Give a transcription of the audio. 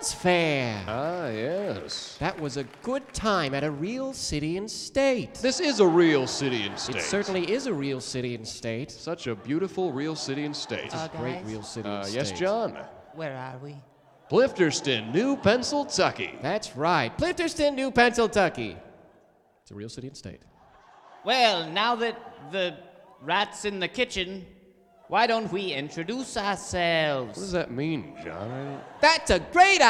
Arts Fair. Ah, yes. That was a good time at a real city and state. This is a real city and state. It certainly is a real city and state. Such a beautiful real city and state. Great Guys, real city and state. Yes, John. where are we? Blifterston, New Pennsyltucky. That's right. Blifterston, New Pennsyltucky. It's a real city and state. Well, now that the rat's in the kitchen, why don't we introduce ourselves? What does that mean, John? That's a great